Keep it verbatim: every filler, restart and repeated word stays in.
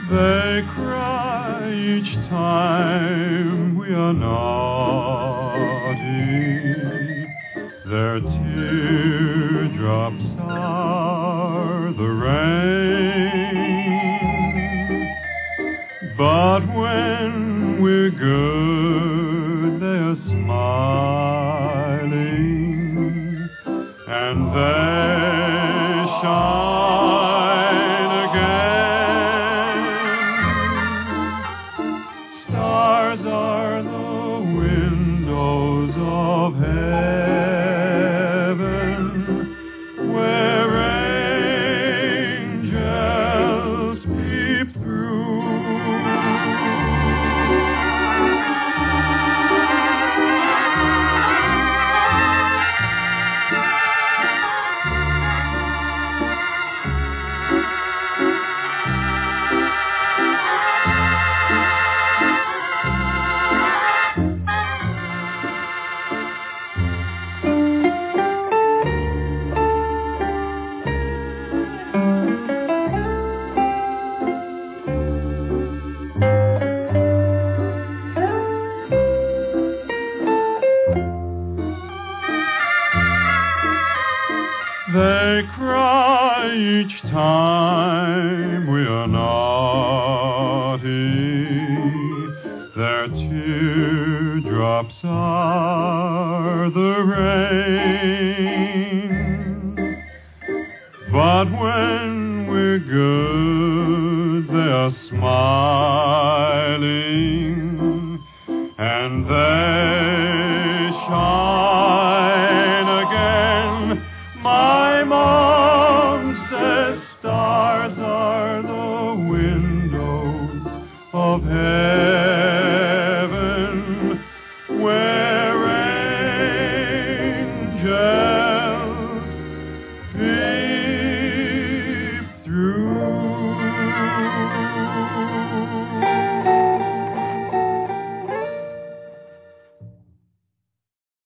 They cry each time we are naughty. Their teardrops are the rain. But when we're good, they are smiling, and they shine again. Stars are the windows of heaven, where angels peep through. They cry each time we are naughty. Their teardrops are the rain. But when we're good, they are smiling, and they shine again. My mom says stars are the windows of heaven.